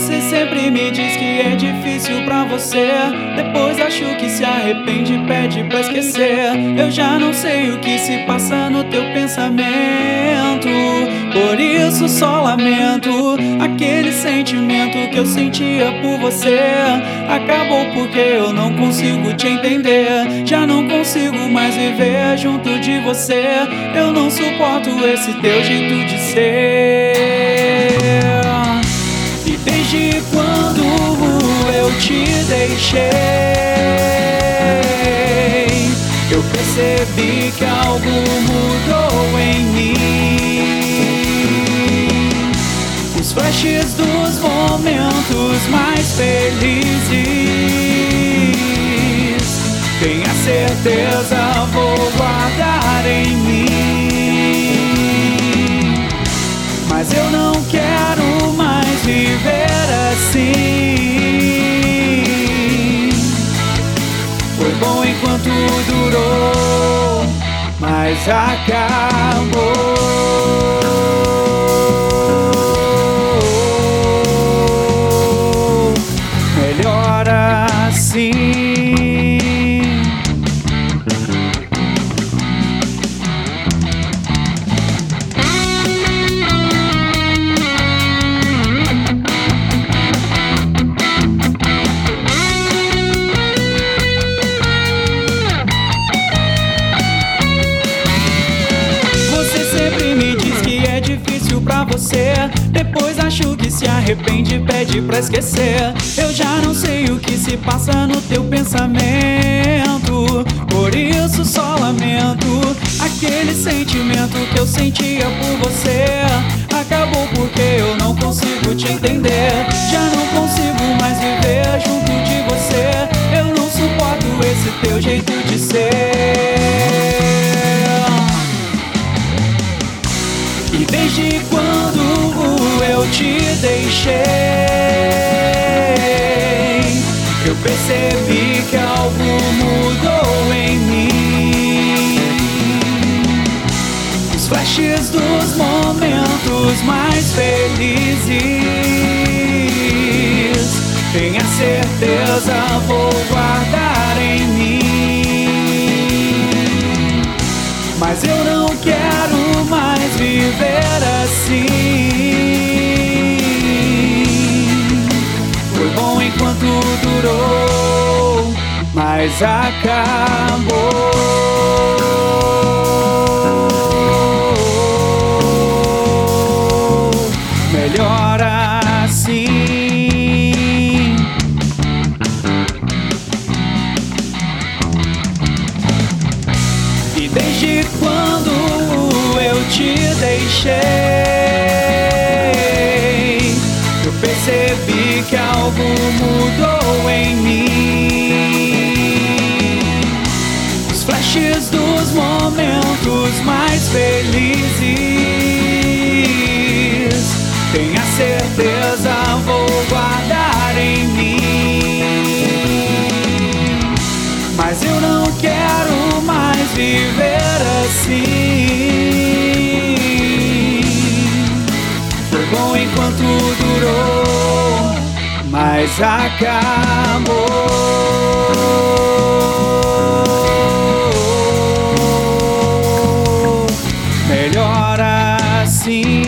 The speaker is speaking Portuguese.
Você sempre me diz que é difícil pra você, depois acho que se arrepende e pede pra esquecer. Eu já não sei o que se passa no teu pensamento, por isso só lamento. Aquele sentimento que eu sentia por você acabou porque eu não consigo te entender. Já não consigo mais viver junto de você. Eu não suporto esse teu jeito de ser. E desde quando eu te deixei, eu percebi que algo mudou em mim. Os flashes dos momentos mais felizes, tenha certeza, vou guardar em mim. Mas eu não quero mais viver assim. Foi bom enquanto durou, mas acabou. Melhor assim. Pra você, depois acho que se arrepende e pede pra esquecer. Eu já não sei o que se passa no teu pensamento, por isso só lamento. Aquele sentimento que eu sentia por você acabou porque eu não consigo te entender. Já não consigo mais viver junto de você. Eu não suporto esse teu jeito de ser. E desde quando eu te deixei, eu percebi que algo mudou em mim. Os flashes dos momentos mais felizes, tenha certeza, vou guardar em mim. Mas eu não quero mais viver assim. Foi bom enquanto durou, mas acabou. Melhor assim. E desde quando eu te deixei, eu percebi que algo mudou em mim. Os flashes dos momentos mais felizes, tenha certeza, vou guardar em mim. Mas eu não quero mais viver assim. Foi bom enquanto durou, mas acabou. Melhor assim.